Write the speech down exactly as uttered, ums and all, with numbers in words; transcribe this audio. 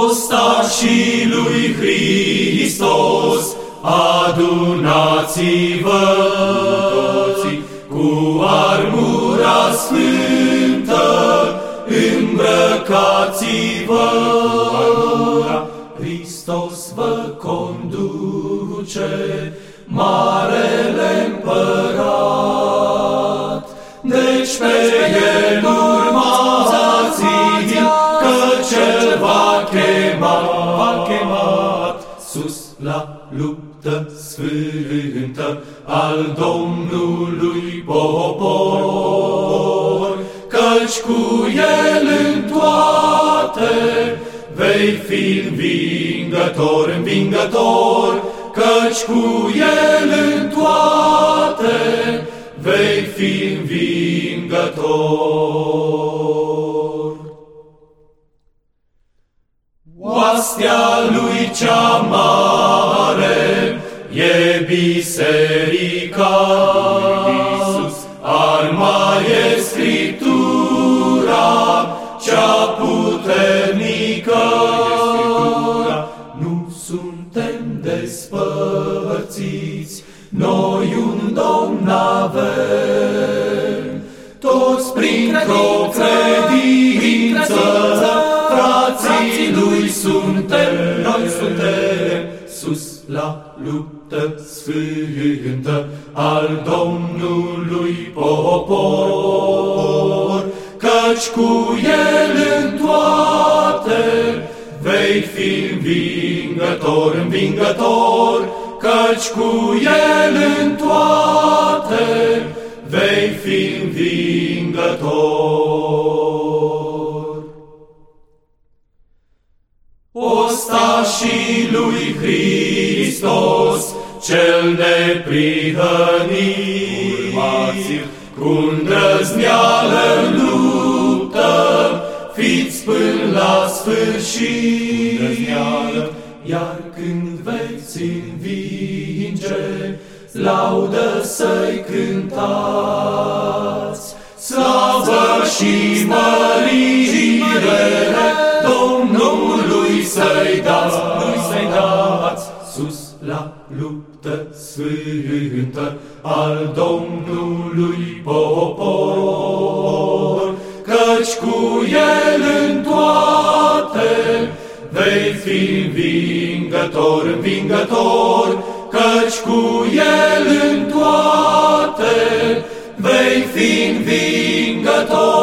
Ostașii lui Hristos, adunați-vă toții cu armura sfântă, îmbrăcați-vă. Hristos vă conduce, Marele Împărat. Deci pe El urmați-l, că Cel v-a chemat, v-a chemat sus la luptă sfântă al Domnului popor. Căci cu El în toate vei fi învingător, învingător, căci cu El în toate vei fi învingător. Oastea Lui cea mare e biserica lui Iisus, arma e Scriptura cea puternică. Nu suntem despărțiți, noi un Domn avem, toți printr-o credință, frații Lui suntem, noi suntem, sus la luptă sfântă al Domnului popor. Căci cu El în toate vei fi învingător, învingător, căci cu El în toate vei fi învingător. Ostașii lui Hristos, Cel neprihănit, urmați-l cu îndrăzneală în luptă, fiți până la sfârșit. Iar când veți învinge, laudă să-i cântați, slavă și mărire Domnului să-i dați, lui să-i dați, sus la luptă sfântă al Domnului popor. Căci cu El în toate vei fi învingător, învingător, căci cu El în toate vei fi învingător.